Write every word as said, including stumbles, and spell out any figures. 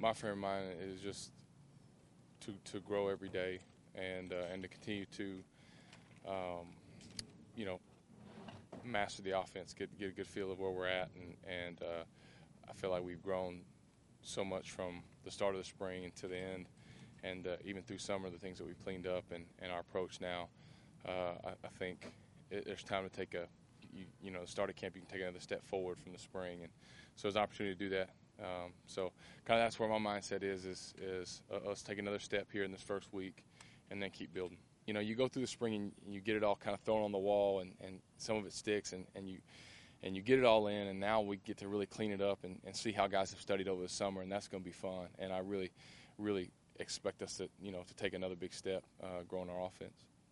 my frame of mind is just to to grow every day and uh, and to continue to, um, you know, master the offense, get get a good feel of where we're at, and and uh, I feel like we've grown so much from the start of the spring and to the end, and uh, even through summer, the things that we've cleaned up and, and our approach now. Uh, I, I think it, there's time to take a, you, you know, start of camp, you can take another step forward from the spring, and so there's an opportunity to do that. Um, so kind of that's where my mindset is, is, is uh, us take another step here in this first week and then keep building. You know, you go through the spring and you get it all kind of thrown on the wall, and, and some of it sticks, and, and you and you get it all in, and now we get to really clean it up and, and see how guys have studied over the summer, and that's going to be fun. And I really, really expect us to, you know, to take another big step uh, growing our offense.